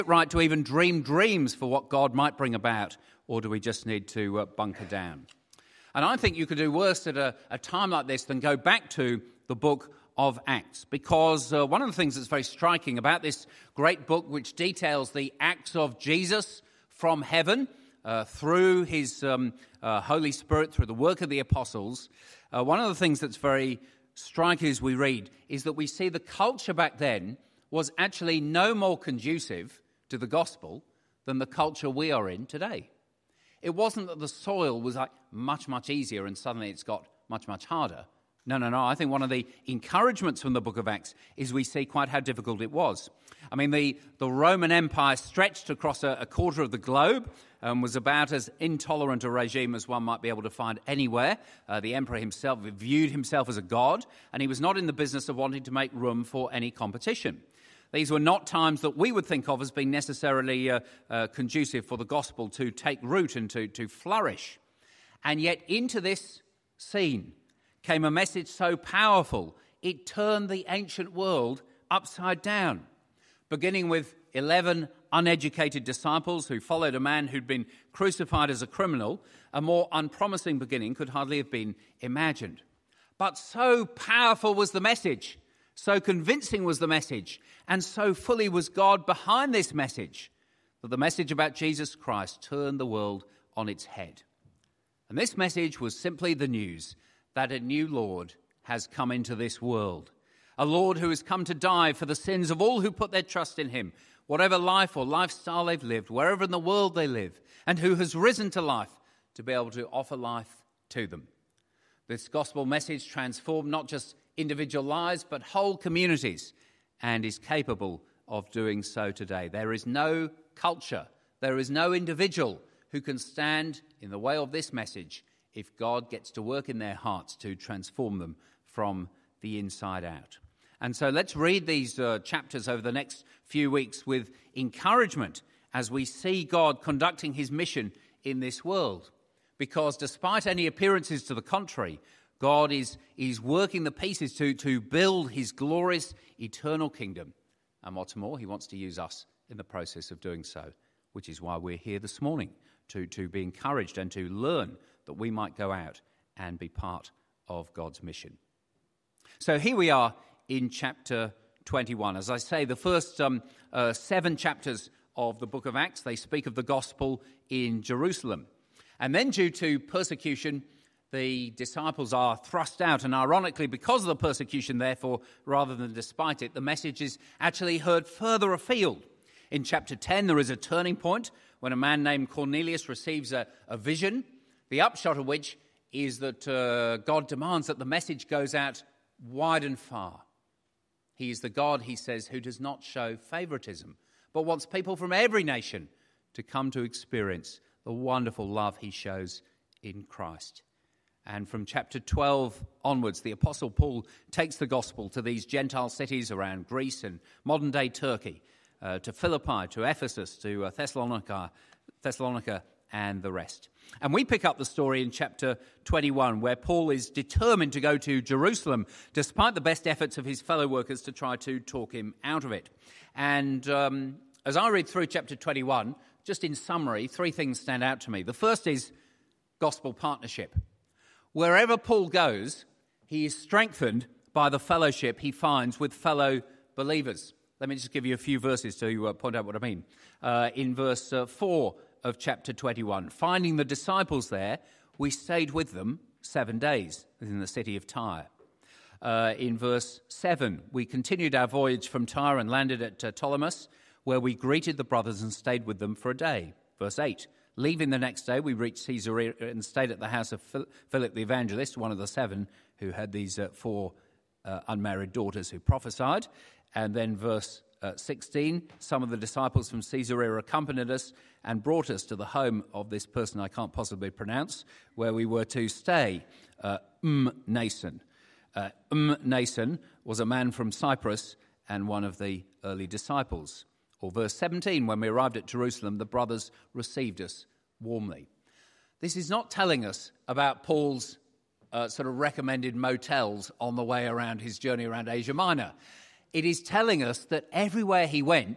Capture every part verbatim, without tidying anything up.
right to even dream dreams for what God might bring about, or do we just need to uh, bunker down? And I think you could do worse at a, a time like this than go back to the book of Acts, because uh, one of the things that's very striking about this great book, which details the acts of Jesus from heaven uh, through his um, uh, Holy Spirit, through the work of the apostles, uh, one of the things that's very striking as we read is that we see the culture back then was actually no more conducive to the gospel than the culture we are in today. It wasn't that the soil was like much, much easier and suddenly it's got much, much harder. No, no, no. I think one of the encouragements from the book of Acts is we see quite how difficult it was. I mean, the, the Roman Empire stretched across a, a quarter of the globe and was about as intolerant a regime as one might be able to find anywhere. Uh, the emperor himself viewed himself as a god, and he was not in the business of wanting to make room for any competition. These were not times that we would think of as being necessarily uh, uh, conducive for the gospel to take root and to, to flourish. And yet into this scene came a message so powerful, it turned the ancient world upside down, beginning with eleven uneducated disciples who followed a man who'd been crucified as a criminal. A more unpromising beginning could hardly have been imagined. But so powerful was the message, so convincing was the message, and so fully was God behind this message, that the message about Jesus Christ turned the world on its head. And this message was simply the news that a new Lord has come into this world, a Lord who has come to die for the sins of all who put their trust in him, whatever life or lifestyle they've lived, wherever in the world they live, and who has risen to life to be able to offer life to them. This gospel message transformed not just individual lives, but whole communities, and is capable of doing so today. There is no culture, there is no individual who can stand in the way of this message if God gets to work in their hearts to transform them from the inside out. And so let's read these uh, chapters over the next few weeks with encouragement as we see God conducting his mission in this world. Because despite any appearances to the contrary, God is, is working the pieces to, to build his glorious eternal kingdom. And what's more, he wants to use us in the process of doing so, which is why we're here this morning, to, to be encouraged and to learn that we might go out and be part of God's mission. So here we are in chapter twenty-one. As I say, the first um, uh, seven chapters of the book of Acts, they speak of the gospel in Jerusalem. And then due to persecution, the disciples are thrust out. And ironically, because of the persecution, therefore, rather than despite it, the message is actually heard further afield. In chapter ten, there is a turning point when a man named Cornelius receives a, a vision, the upshot of which is that uh, God demands that the message goes out wide and far. He is the God, he says, who does not show favoritism, but wants people from every nation to come to experience the wonderful love he shows in Christ. And from chapter twelve onwards, the Apostle Paul takes the gospel to these Gentile cities around Greece and modern-day Turkey, uh, to Philippi, to Ephesus, to uh, Thessalonica, Thessalonica, and the rest. And we pick up the story in chapter twenty-one, where Paul is determined to go to Jerusalem, despite the best efforts of his fellow workers to try to talk him out of it. And um, as I read through chapter twenty-one, just in summary, three things stand out to me. The first is gospel partnership. Wherever Paul goes, he is strengthened by the fellowship he finds with fellow believers. Let me just give you a few verses to uh, point out what I mean. Uh, in verse uh, four of chapter twenty-one, finding the disciples there, we stayed with them seven days in the city of Tyre. Uh, in verse seven, we continued our voyage from Tyre and landed at uh, Ptolemais, where we greeted the brothers and stayed with them for a day. Verse eight, leaving the next day, we reached Caesarea and stayed at the house of Philip the evangelist, one of the seven who had these uh, four uh, unmarried daughters who prophesied. And then verse uh, sixteen, some of the disciples from Caesarea accompanied us and brought us to the home of this person I can't possibly pronounce, where we were to stay, uh, Mnason. Uh, Mnason was a man from Cyprus and one of the early disciples. Or verse seventeen, when we arrived at Jerusalem, the brothers received us warmly. This is not telling us about Paul's uh, sort of recommended motels on the way around his journey around Asia Minor. It is telling us that everywhere he went,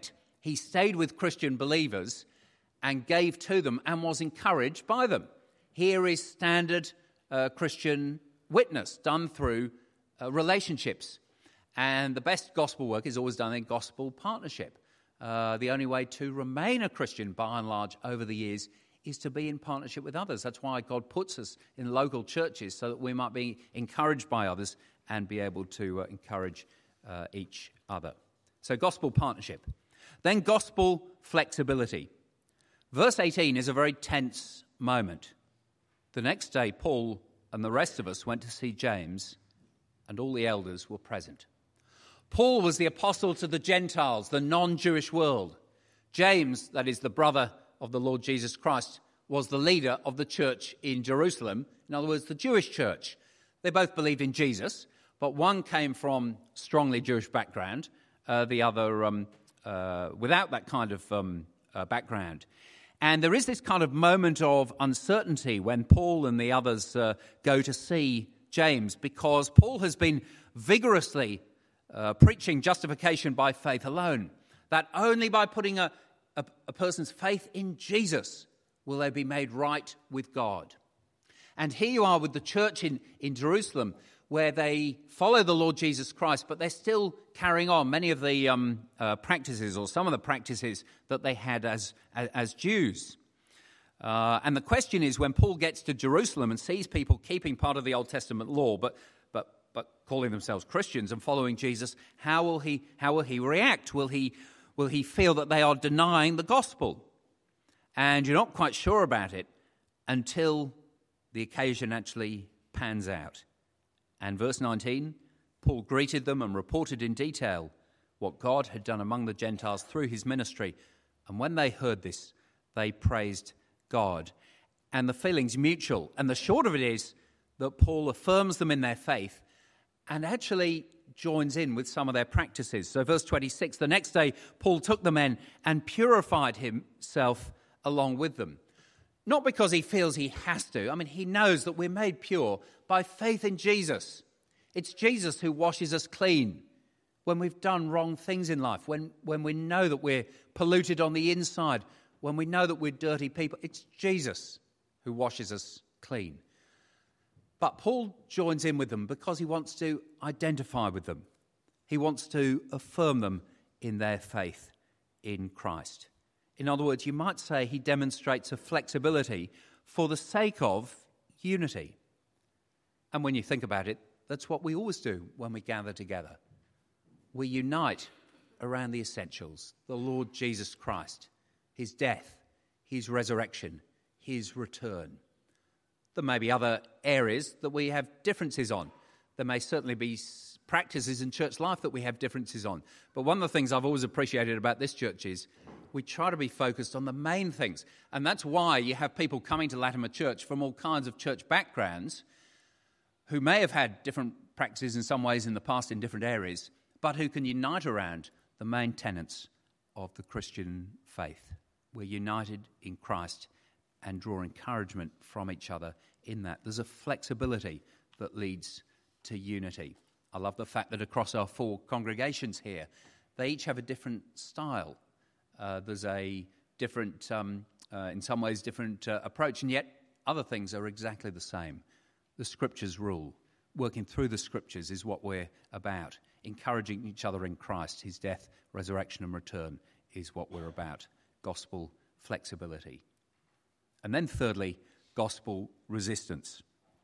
He stayed with Christian believers and gave to them and was encouraged by them. Here is standard uh, Christian witness done through uh, relationships. And the best gospel work is always done in gospel partnership. Uh, the only way to remain a Christian, by and large, over the years is to be in partnership with others. That's why God puts us in local churches, so that we might be encouraged by others and be able to uh, encourage uh, each other. So gospel partnership. Then gospel flexibility. Verse eighteen is a very tense moment. The next day, Paul and the rest of us went to see James, and all the elders were present. Paul was the apostle to the Gentiles, the non-Jewish world. James, that is the brother of the Lord Jesus Christ, was the leader of the church in Jerusalem. In other words, the Jewish church. They both believed in Jesus, but one came from strongly Jewish background, uh, the other um, uh, without that kind of um, uh, background. And there is this kind of moment of uncertainty when Paul and the others uh, go to see James, because Paul has been vigorously uh, preaching justification by faith alone, that only by putting a, a, a person's faith in Jesus will they be made right with God. And here you are with the church in, in Jerusalem, where they follow the Lord Jesus Christ, but they're still carrying on many of the um, uh, practices, or some of the practices that they had as, as, as Jews. Uh, and the question is, when Paul gets to Jerusalem and sees people keeping part of the Old Testament law, but but but calling themselves Christians and following Jesus, how will he how will he react? Will he will he feel that they are denying the gospel? And you're not quite sure about it until the occasion actually pans out. And verse nineteen, Paul greeted them and reported in detail what God had done among the Gentiles through his ministry. And when they heard this, they praised God. And the feeling's mutual. And the short of it is that Paul affirms them in their faith and actually joins in with some of their practices. So verse twenty-six, the next day Paul took the men and purified himself along with them. Not because he feels he has to. I mean, he knows that we're made pure by faith in Jesus. It's Jesus who washes us clean when we've done wrong things in life, when, when we know that we're polluted on the inside, when we know that we're dirty people. It's Jesus who washes us clean. But Paul joins in with them because he wants to identify with them. He wants to affirm them in their faith in Christ. In other words, you might say he demonstrates a flexibility for the sake of unity. And when you think about it, that's what we always do when we gather together. We unite around the essentials, the Lord Jesus Christ, his death, his resurrection, his return. There may be other areas that we have differences on. There may certainly be practices in church life that we have differences on. But one of the things I've always appreciated about this church is we try to be focused on the main things. And that's why you have people coming to Latimer Church from all kinds of church backgrounds who may have had different practices in some ways in the past in different areas, but who can unite around the main tenets of the Christian faith. We're united in Christ and draw encouragement from each other in that. There's a flexibility that leads to unity. I love the fact that across our four congregations here, they each have a different style. Uh, there's a different, um, uh, in some ways, different uh, approach, and yet other things are exactly the same. The Scriptures rule. Working through the Scriptures is what we're about. Encouraging each other in Christ, his death, resurrection and return is what we're about. Gospel flexibility. And then thirdly, gospel resistance.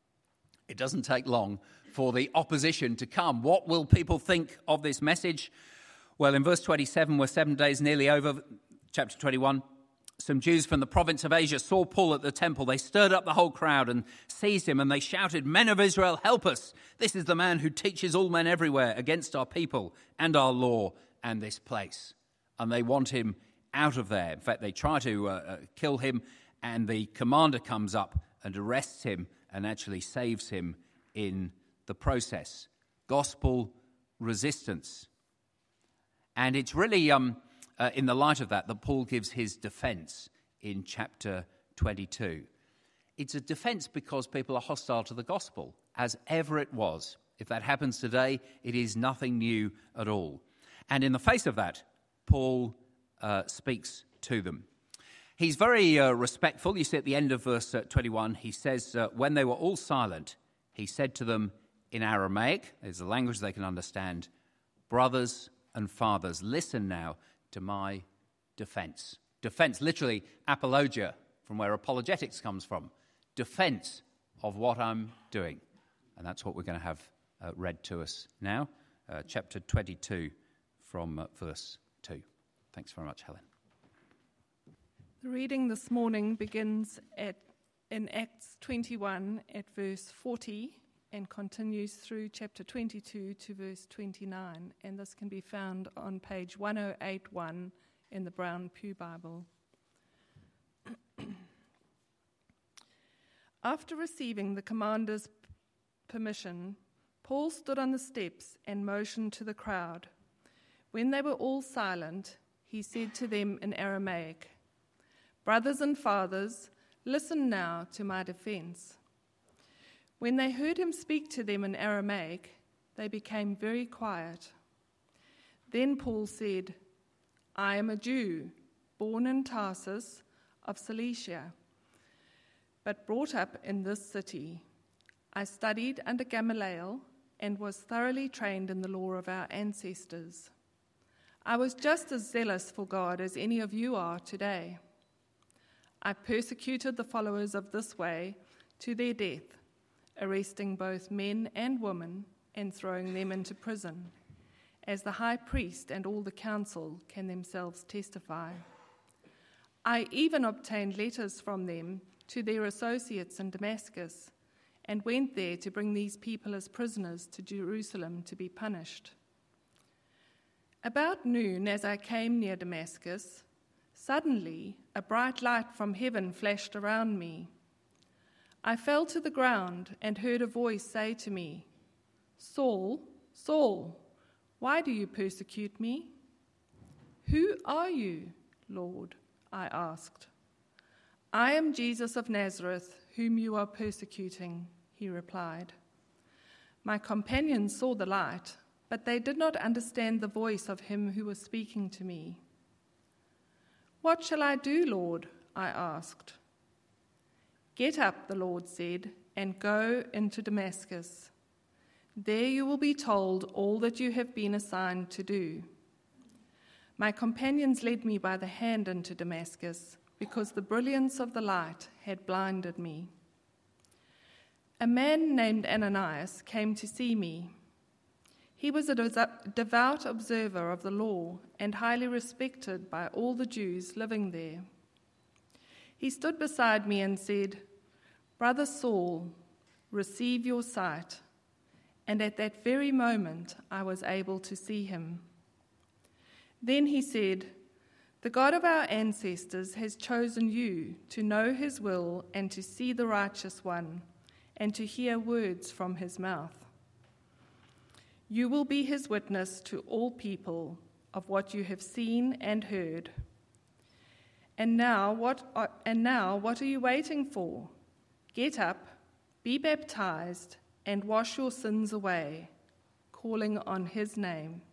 It doesn't take long for the opposition to come. What will people think of this message? Well, in verse twenty-seven, we're seven days nearly over, chapter twenty-one, some Jews from the province of Asia saw Paul at the temple. They stirred up the whole crowd and seized him, and they shouted, "Men of Israel, help us! This is the man who teaches all men everywhere against our people and our law and this place." And they want him out of there. In fact, they try to uh, uh, kill him, and the commander comes up and arrests him and actually saves him in the process. Gospel resistance. And it's really um, uh, in the light of that that Paul gives his defense in chapter twenty-two. It's a defense because people are hostile to the gospel, as ever it was. If that happens today, it is nothing new at all. And in the face of that, Paul uh, speaks to them. He's very uh, respectful. You see at the end of verse uh, twenty-one, he says, uh, when they were all silent, he said to them in Aramaic, there's a language they can understand, brothers and fathers, listen now to my defense. Defense, literally apologia, from where apologetics comes from. Defense of what I'm doing. And that's what we're going to have uh, read to us now. Uh, chapter twenty-two from uh, verse two. Thanks very much, Helen. The reading this morning begins at in Acts twenty-one at verse forty and continues through chapter twenty-two to verse twenty-nine, and this can be found on page one oh eight one in the Brown Pew Bible. After receiving the commander's permission, Paul stood on the steps and motioned to the crowd. When they were all silent, he said to them in Aramaic, "Brothers and fathers, listen now to my defense." When they heard him speak to them in Aramaic, they became very quiet. Then Paul said, "I am a Jew, born in Tarsus of Cilicia, but brought up in this city. I studied under Gamaliel and was thoroughly trained in the law of our ancestors. I was just as zealous for God as any of you are today. I persecuted the followers of this way to their death, arresting both men and women and throwing them into prison, as the high priest and all the council can themselves testify. I even obtained letters from them to their associates in Damascus, and went there to bring these people as prisoners to Jerusalem to be punished. About noon, as I came near Damascus, suddenly a bright light from heaven flashed around me. I fell to the ground and heard a voice say to me, 'Saul, Saul, why do you persecute me?' 'Who are you, Lord?' I asked. 'I am Jesus of Nazareth, whom you are persecuting,' he replied. My companions saw the light, but they did not understand the voice of him who was speaking to me. 'What shall I do, Lord?' I asked. 'Get up,' the Lord said, "and go into Damascus. There you will be told all that you have been assigned to do.' My companions led me by the hand into Damascus, because the brilliance of the light had blinded me. A man named Ananias came to see me. He was a devout observer of the law and highly respected by all the Jews living there. He stood beside me and said, 'Brother Saul, receive your sight.' And at that very moment I was able to see him. Then he said, 'The God of our ancestors has chosen you to know his will and to see the righteous one and to hear words from his mouth. You will be his witness to all people of what you have seen and heard. And now what are, and now what are you waiting for? Get up, be baptized, and wash your sins away, calling on his name.'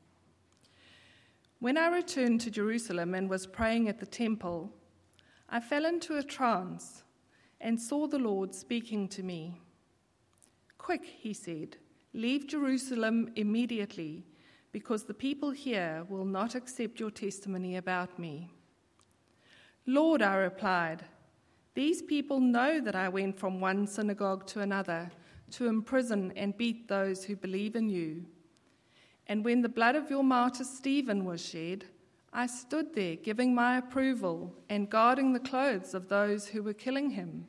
When I returned to Jerusalem and was praying at the temple, I fell into a trance and saw the Lord speaking to me. 'Quick,' he said, 'leave Jerusalem immediately, because the people here will not accept your testimony about me.' 'Lord,' I replied, 'these people know that I went from one synagogue to another to imprison and beat those who believe in you. And when the blood of your martyr Stephen was shed, I stood there giving my approval and guarding the clothes of those who were killing him.'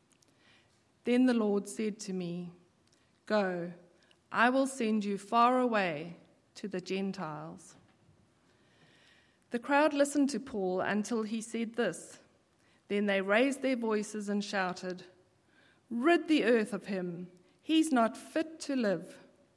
Then the Lord said to me, 'Go, I will send you far away to the Gentiles.' The crowd listened to Paul until he said this. Then they raised their voices and shouted, 'Rid the earth of him! He's not fit to live!'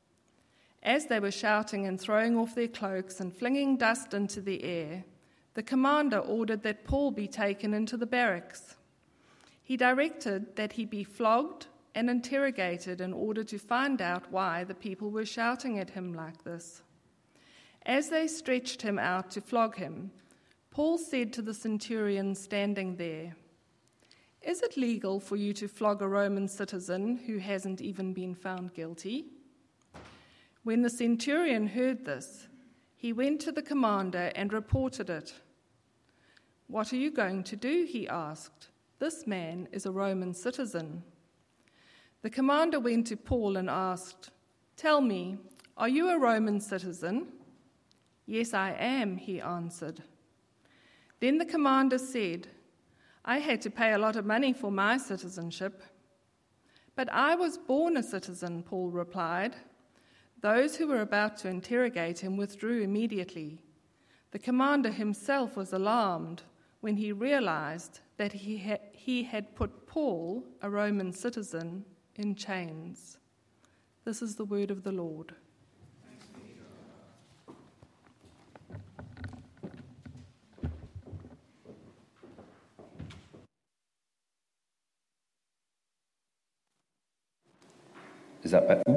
As they were shouting and throwing off their cloaks and flinging dust into the air, the commander ordered that Paul be taken into the barracks. He directed that he be flogged and interrogated in order to find out why the people were shouting at him like this. As they stretched him out to flog him, Paul said to the centurion standing there, "Is it legal for you to flog a Roman citizen who hasn't even been found guilty?" When the centurion heard this, he went to the commander and reported it. "What are you going to do?" he asked. "This man is a Roman citizen." The commander went to Paul and asked, "Tell me, are you a Roman citizen?" "Yes, I am," he answered. Then the commander said, "I had to pay a lot of money for my citizenship." "But I was born a citizen," Paul replied. Those who were about to interrogate him withdrew immediately. The commander himself was alarmed when he realized that he had, he had put Paul, a Roman citizen, in chains. This is the word of the Lord. Is that better?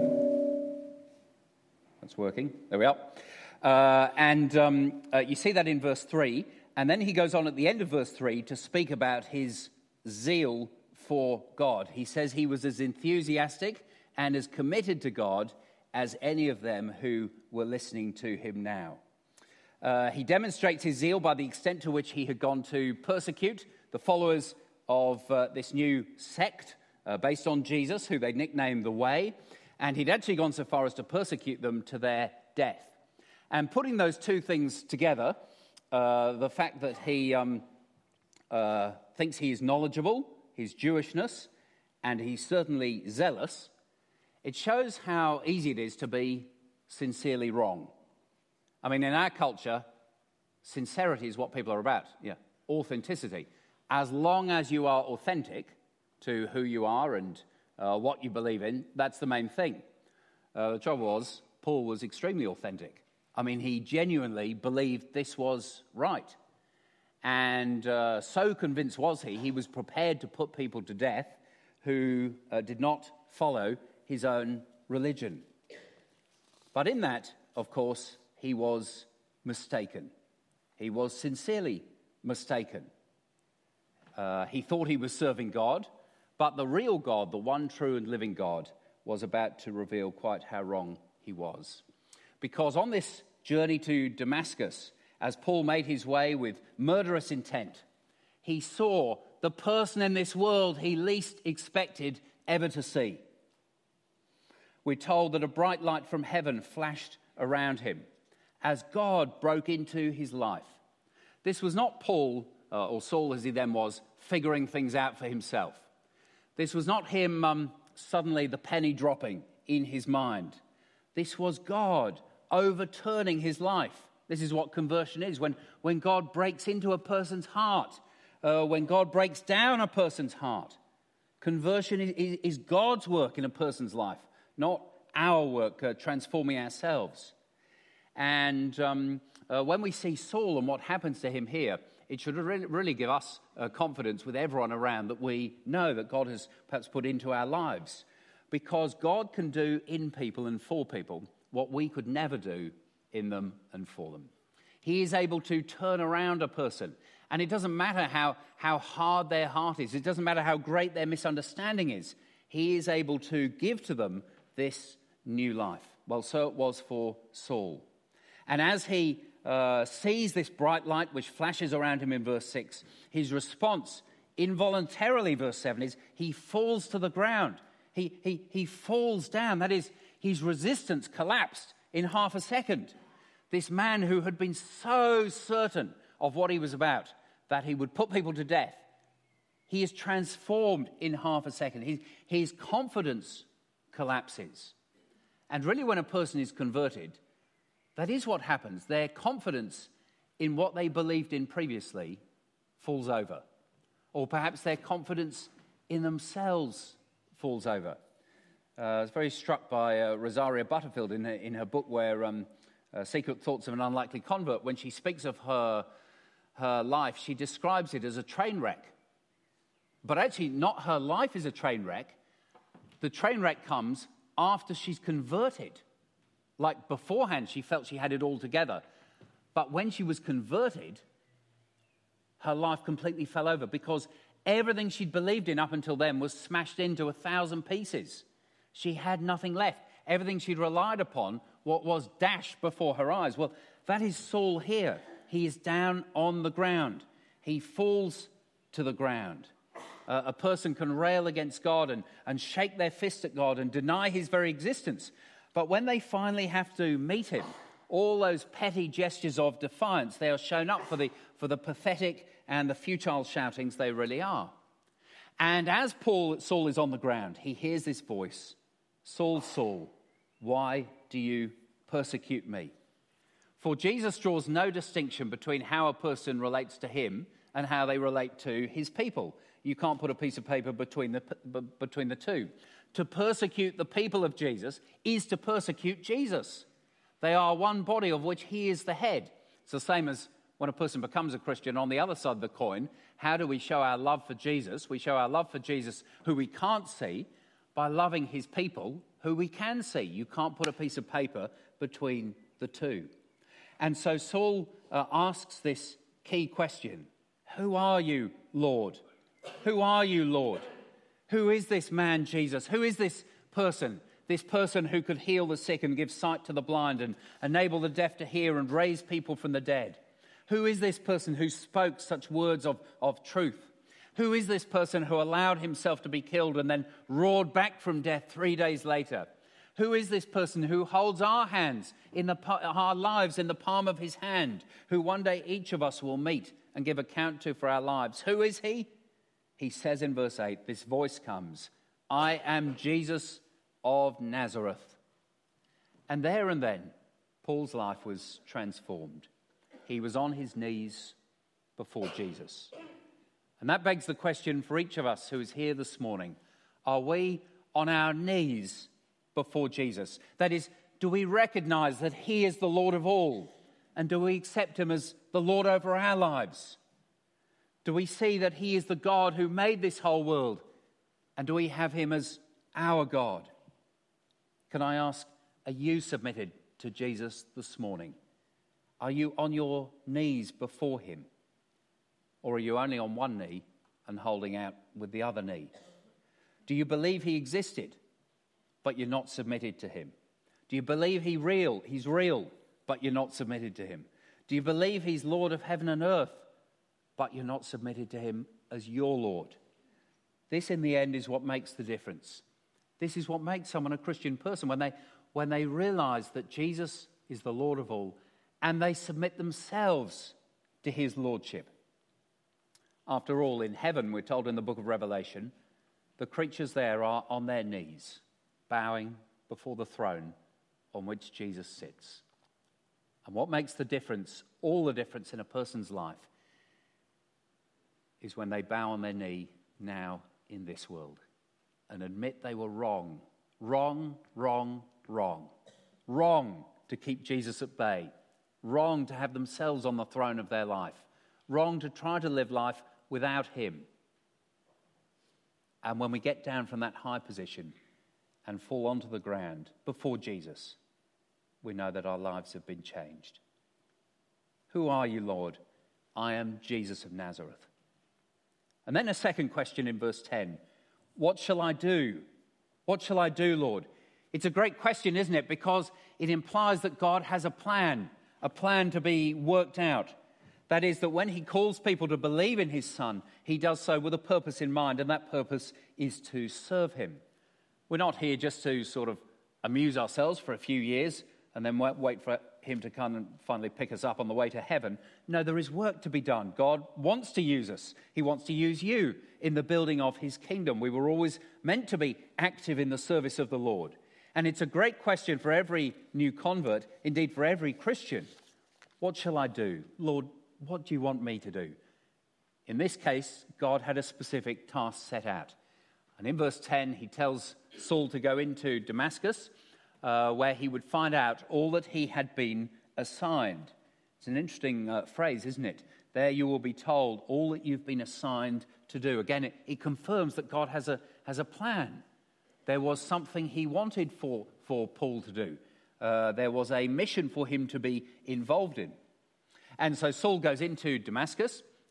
That's working. There we are. Uh, and um, uh, you see that in verse three. And then he goes on at the end of verse three to speak about his zeal for God. He says he was as enthusiastic and as committed to God as any of them who were listening to him now. Uh, he demonstrates his zeal by the extent to which he had gone to persecute the followers of uh, this new sect uh, based on Jesus, who they nicknamed the Way, and he'd actually gone so far as to persecute them to their death. And putting those two things together, uh, the fact that he um, uh, thinks he is knowledgeable, his Jewishness, and he's certainly zealous, it shows how easy it is to be sincerely wrong. I mean, in our culture, sincerity is what people are about. Yeah, authenticity. As long as you are authentic to who you are and uh, what you believe in, that's the main thing. Uh, the trouble was, Paul was extremely authentic. I mean, he genuinely believed this was right. And uh, so convinced was he, he was prepared to put people to death who uh, did not follow his own religion. But in that, of course, he was mistaken. He was sincerely mistaken. Uh, he thought he was serving God, but the real God, the one true and living God, was about to reveal quite how wrong he was. Because on this journey to Damascus, as Paul made his way with murderous intent, he saw the person in this world he least expected ever to see. We're told that a bright light from heaven flashed around him as God broke into his life. This was not Paul, uh, or Saul as he then was, figuring things out for himself. This was not him um, suddenly the penny dropping in his mind. This was God overturning his life. This is what conversion is, when, when God breaks into a person's heart, uh, when God breaks down a person's heart. Conversion is, is, is God's work in a person's life, not our work uh, transforming ourselves. And um, uh, when we see Saul and what happens to him here, it should really, really give us uh, confidence with everyone around that we know that God has perhaps put into our lives. Because God can do in people and for people what we could never do in them and for them. He is able to turn around a person. And it doesn't matter how, how hard their heart is. It doesn't matter how great their misunderstanding is. He is able to give to them this new life. Well, so it was for Saul. And as he uh, sees this bright light which flashes around him in verse six, his response involuntarily, verse seven, is he falls to the ground. He, he, he falls down. That is, his resistance collapsed in half a second. This man who had been so certain of what he was about, that he would put people to death, he is transformed in half a second. His, his confidence collapses. And really, when a person is converted, that is what happens. Their confidence in what they believed in previously falls over. Or perhaps their confidence in themselves falls over. Uh, I was very struck by uh, Rosaria Butterfield in her, in her book where um, uh, Secret Thoughts of an Unlikely Convert, when she speaks of her, her life, she describes it as a train wreck. But actually, not her life is a train wreck. The train wreck comes after she's converted. Like beforehand, she felt she had it all together. But when she was converted, her life completely fell over because everything she'd believed in up until then was smashed into a thousand pieces. She had nothing left. Everything she'd relied upon, what was dashed before her eyes. Well, that is Saul here. He is down on the ground. He falls to the ground. Uh, a person can rail against God and, and shake their fist at God and deny his very existence. But when they finally have to meet him, all those petty gestures of defiance, they are shown up for the, for the pathetic and the futile shoutings they really are. And as Paul, Saul is on the ground, he hears this voice, "Saul, Saul, why do you persecute me?" For Jesus draws no distinction between how a person relates to him and how they relate to his people. You can't put a piece of paper between the, between the two. To persecute the people of Jesus is to persecute Jesus. They are one body of which he is the head. It's the same as when a person becomes a Christian. On the other side of the coin, how do we show our love for Jesus? We show our love for Jesus, who we can't see, by loving his people, who we can see. You can't put a piece of paper between the two. And so Saul uh, asks this key question: who are you, Lord? Who are you, Lord? Who is this man, Jesus? Who is this person? This person who could heal the sick and give sight to the blind and enable the deaf to hear and raise people from the dead? Who is this person who spoke such words of, of truth? Who is this person who allowed himself to be killed and then roared back from death three days later? Who is this person who holds our hands, in the, our lives in the palm of his hand, who one day each of us will meet and give account to for our lives? Who is he? He says in verse eight, this voice comes, "I am Jesus of Nazareth." And there and then, Paul's life was transformed. He was on his knees before Jesus. And that begs the question for each of us who is here this morning: are we on our knees before Jesus? That is, do we recognize that he is the Lord of all? And do we accept him as the Lord over our lives? Do we see that he is the God who made this whole world? And do we have him as our God? Can I ask, are you submitted to Jesus this morning? Are you on your knees before him? Or are you only on one knee and holding out with the other knee? Do you believe he existed, but you're not submitted to him? Do you believe he real, he's real, but you're not submitted to him? Do you believe he's Lord of heaven and earth, but you're not submitted to him as your Lord? This, in the end, is what makes the difference. This is what makes someone a Christian person, when they, when they realize that Jesus is the Lord of all, and they submit themselves to his lordship. After all, in heaven, we're told in the book of Revelation, the creatures there are on their knees, bowing before the throne on which Jesus sits. And what makes the difference, all the difference in a person's life, is when they bow on their knee now in this world and admit they were wrong, wrong, wrong, wrong, wrong to keep Jesus at bay, wrong to have themselves on the throne of their life, wrong to try to live life without him. And when we get down from that high position and fall onto the ground before Jesus, we know that our lives have been changed. Who are you, Lord? I am Jesus of Nazareth. And then a second question in verse ten. What shall I do? What shall I do, Lord? It's a great question, isn't it? Because it implies that God has a plan, a plan to be worked out. That is, that when he calls people to believe in his Son, he does so with a purpose in mind, and that purpose is to serve him. We're not here just to sort of amuse ourselves for a few years and then wait for him to come and finally pick us up on the way to heaven. No, there is work to be done. God wants to use us. He wants to use you in the building of his kingdom. We were always meant to be active in the service of the Lord. And it's a great question for every new convert, indeed for every Christian. What shall I do? Lord, what do you want me to do? In this case, God had a specific task set out. And in verse ten, he tells Saul to go into Damascus, uh, where he would find out all that he had been assigned. It's an interesting uh, phrase, isn't it? There you will be told all that you've been assigned to do. Again, it, it confirms that God has a, has a plan. There was something he wanted for, for Paul to do. Uh, there was a mission for him to be involved in. And so Saul goes into Damascus,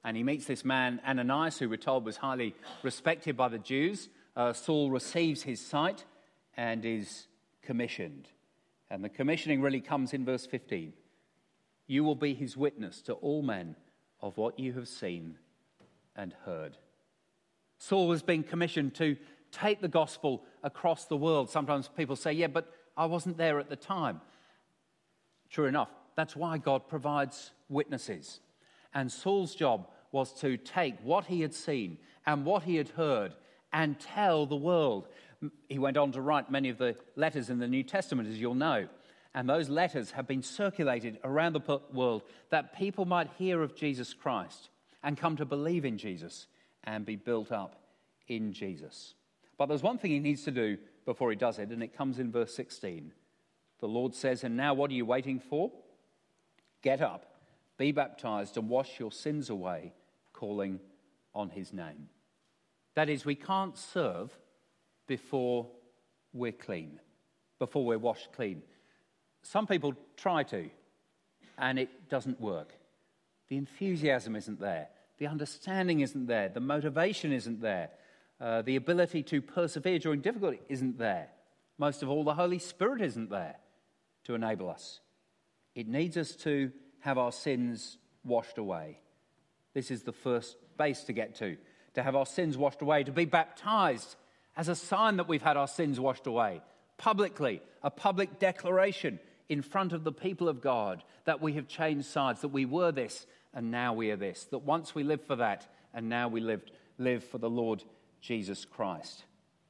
and he meets this man, Ananias, who we're told was highly respected by the Jews. Uh, Saul receives his sight and is commissioned. And the commissioning really comes in verse fifteen. You will be his witness to all men of what you have seen and heard. Saul has been commissioned to take the gospel across the world. Sometimes people say, yeah, but I wasn't there at the time. True enough, that's why God provides witnesses. And Saul's job was to take what he had seen and what he had heard and tell the world. He went on to write many of the letters in the New Testament, as you'll know. And those letters have been circulated around the world that people might hear of Jesus Christ and come to believe in Jesus and be built up in Jesus. But there's one thing he needs to do before he does it, and it comes in verse sixteen. The Lord says, and now what are you waiting for? Get up, be baptized, and wash your sins away, calling on his name. That is, we can't serve before we're clean, before we're washed clean. Some people try to, and it doesn't work. The enthusiasm isn't there. The understanding isn't there. The motivation isn't there. Uh, the ability to persevere during difficulty isn't there. Most of all, the Holy Spirit isn't there to enable us. It needs us to have our sins washed away. This is the first base to get to, to have our sins washed away, to be baptized as a sign that we've had our sins washed away, publicly, a public declaration in front of the people of God that we have changed sides, that we were this and now we are this, that once we lived for that and now we lived, live for the Lord Jesus Christ.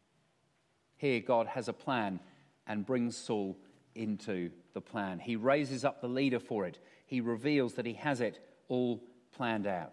Here God has a plan and brings Saul into the plan. He raises up the leader for it. He reveals that he has it all planned out.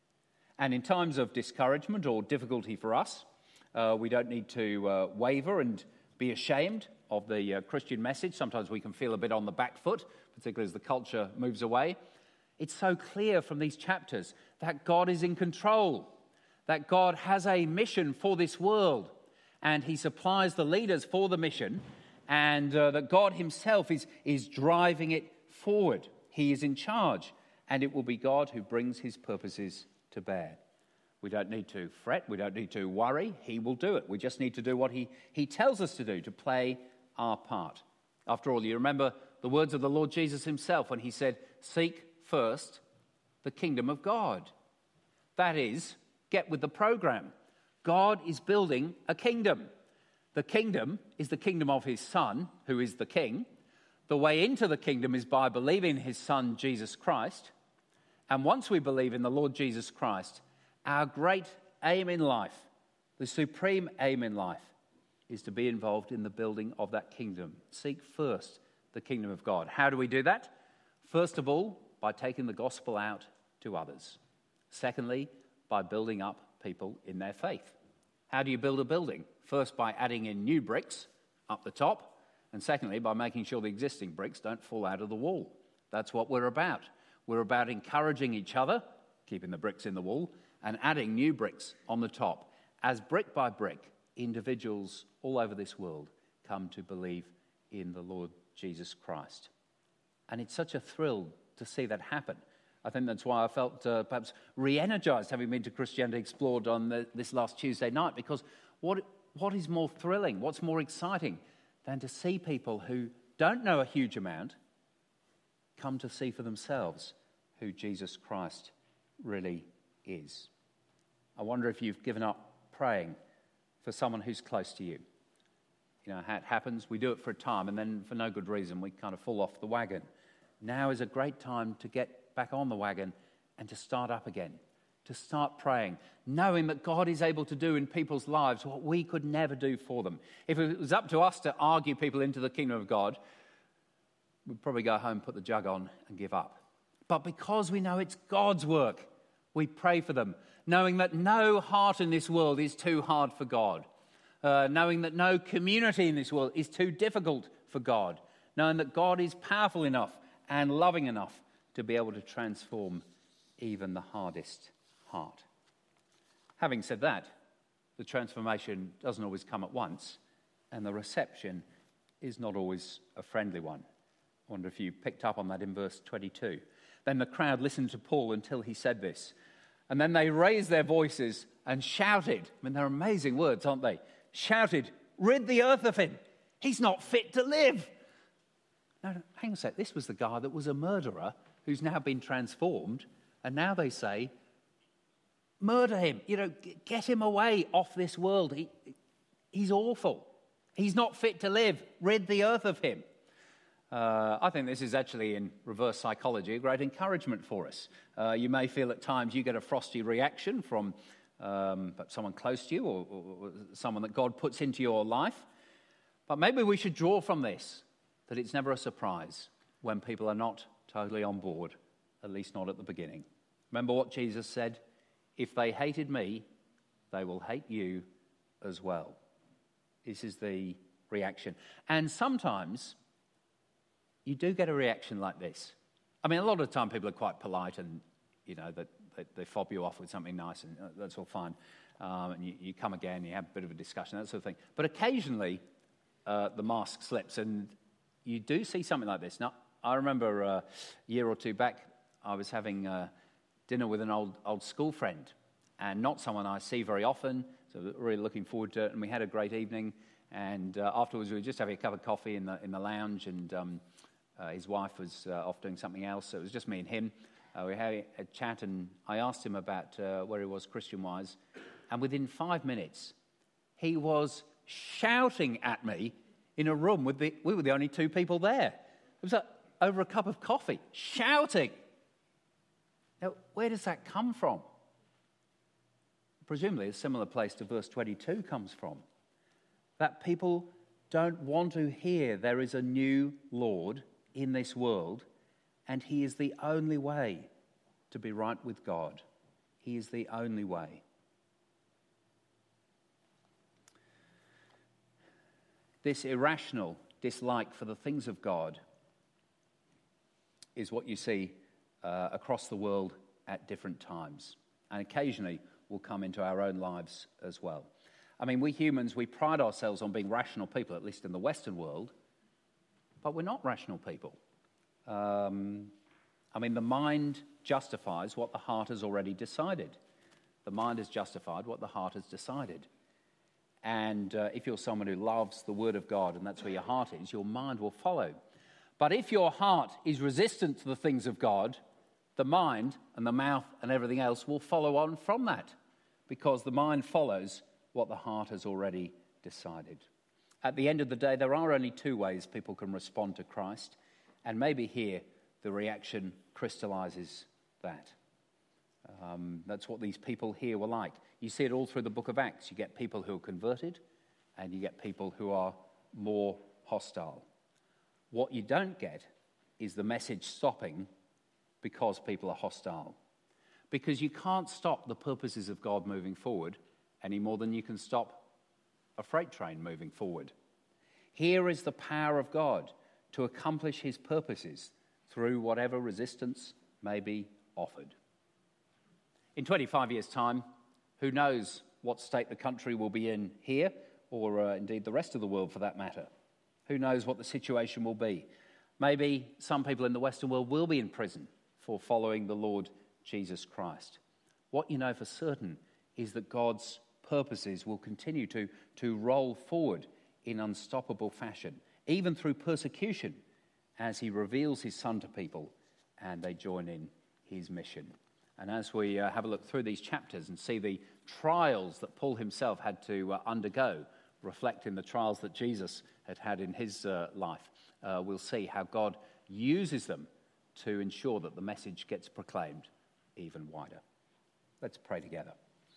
And in times of discouragement or difficulty for us, uh, we don't need to uh, waver and be ashamed of the uh, Christian message. Sometimes we can feel a bit on the back foot, particularly as the culture moves away. It's so clear from these chapters that God is in control, that God has a mission for this world, and he supplies the leaders for the mission, and uh, that God himself is, is driving it forward. He is in charge, and it will be God who brings his purposes to bear. We don't need to fret. We don't need to worry. He will do it. We just need to do what he, he tells us to do, to play our part. After all, you remember the words of the Lord Jesus himself when he said, seek first the kingdom of God. That is, get with the program. God is building a kingdom. The kingdom is the kingdom of his Son, who is the King. The way into the kingdom is by believing in his Son, Jesus Christ. And once we believe in the Lord Jesus Christ, our great aim in life, the supreme aim in life, is to be involved in the building of that kingdom. Seek first the kingdom of God. How do we do that? First of all, by taking the gospel out to others. Secondly, by building up people in their faith. How do you build a building? First, by adding in new bricks up the top, and secondly, by making sure the existing bricks don't fall out of the wall. That's what we're about. We're about encouraging each other, keeping the bricks in the wall, and adding new bricks on the top. As brick by brick, individuals all over this world come to believe in the Lord Jesus Christ. And it's such a thrill to see that happen. I think that's why I felt uh, perhaps re-energized having been to Christianity Explored on the, this last Tuesday night, because what what is more thrilling, what's more exciting than to see people who don't know a huge amount come to see for themselves who Jesus Christ really is. I wonder if you've given up praying for someone who's close to you. You know how it happens, we do it for a time and then for no good reason we kind of fall off the wagon. Now is a great time to get back on the wagon and to start up again, to start praying, knowing that God is able to do in people's lives what we could never do for them. If it was up to us to argue people into the kingdom of God, we'd probably go home, put the jug on and give up. But because we know it's God's work, we pray for them, knowing that no heart in this world is too hard for God, uh, knowing that no community in this world is too difficult for God, knowing that God is powerful enough and loving enough to be able to transform even the hardest heart. Having said that, the transformation doesn't always come at once, and the reception is not always a friendly one. I wonder if you picked up on that in verse twenty-two. Then the crowd listened to Paul until he said this. And then they raised their voices and shouted. I mean, they're amazing words, aren't they? Shouted, rid the earth of him. He's not fit to live. No, no, hang on a sec. This was the guy that was a murderer who's now been transformed. And now they say, murder him. You know, get him away off this world. He, he's awful. He's not fit to live. Rid the earth of him. Uh, I think this is actually, in reverse psychology, a great encouragement for us. Uh, you may feel at times you get a frosty reaction from um, someone close to you or, or, or someone that God puts into your life. But maybe we should draw from this that it's never a surprise when people are not totally on board, at least not at the beginning. Remember what Jesus said? If they hated me, they will hate you as well. This is the reaction. And sometimes you do get a reaction like this. I mean, a lot of the time people are quite polite and, you know, that they, they fob you off with something nice and that's all fine. Um, and you, you come again, you have a bit of a discussion, that sort of thing. But occasionally uh, the mask slips and you do see something like this. Now, I remember uh, a year or two back, I was having uh, dinner with an old old school friend and not someone I see very often, so really looking forward to it. And we had a great evening. And uh, afterwards we were just having a cup of coffee in the in the lounge and um, Uh, his wife was uh, off doing something else, so it was just me and him. Uh, we had a chat, and I asked him about uh, where he was Christian-wise. And within five minutes, he was shouting at me in a room with the, we were the only two people there. It was uh, over a cup of coffee, shouting. Now, where does that come from? Presumably a similar place to verse twenty-two comes from. That people don't want to hear there is a new Lord in this world, and he is the only way to be right with God. He is the only way. This irrational dislike for the things of God is what you see uh, across the world at different times, and occasionally will come into our own lives as well. I mean, we humans, we pride ourselves on being rational people, at least in the Western world, but we're not rational people. Um, I mean, the mind justifies what the heart has already decided. The mind has justified what the heart has decided. And uh, if you're someone who loves the Word of God, and that's where your heart is, your mind will follow. But if your heart is resistant to the things of God, the mind and the mouth and everything else will follow on from that, because the mind follows what the heart has already decided. At the end of the day, there are only two ways people can respond to Christ, and maybe here the reaction crystallizes that. Um, that's what these people here were like. You see it all through the book of Acts. You get people who are converted, and you get people who are more hostile. What you don't get is the message stopping because people are hostile. Because you can't stop the purposes of God moving forward any more than you can stop a freight train moving forward. Here is the power of God to accomplish his purposes through whatever resistance may be offered. In twenty-five years' time, who knows what state the country will be in here, or uh, indeed the rest of the world for that matter. Who knows what the situation will be. Maybe some people in the Western world will be in prison for following the Lord Jesus Christ. What you know for certain is that God's purposes will continue to, to roll forward in unstoppable fashion, even through persecution, as he reveals his Son to people and they join in his mission. And as we uh, have a look through these chapters and see the trials that Paul himself had to uh, undergo, reflecting the trials that Jesus had had in his uh, life, uh, we'll see how God uses them to ensure that the message gets proclaimed even wider. Let's pray together.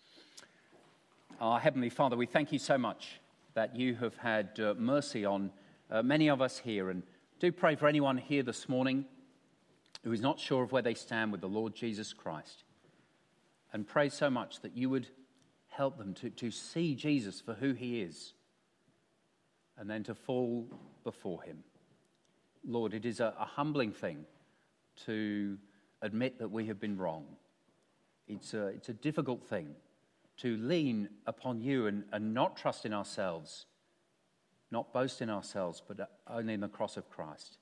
Our Heavenly Father, we thank you so much that you have had uh, mercy on uh, many of us here, and do pray for anyone here this morning who is not sure of where they stand with the Lord Jesus Christ, and pray so much that you would help them to, to see Jesus for who he is, and then to fall before him. Lord, it is a, a humbling thing to admit that we have been wrong. It's a, it's a difficult thing to lean upon you and, and not trust in ourselves, not boast in ourselves, but only in the cross of Christ.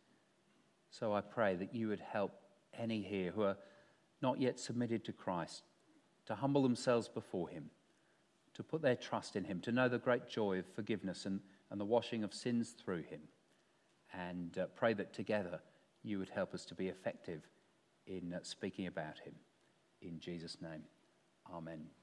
So I pray that you would help any here who are not yet submitted to Christ to humble themselves before him, to put their trust in him, to know the great joy of forgiveness and, and the washing of sins through him. And uh, pray that together you would help us to be effective in uh, speaking about him. In Jesus' name, amen.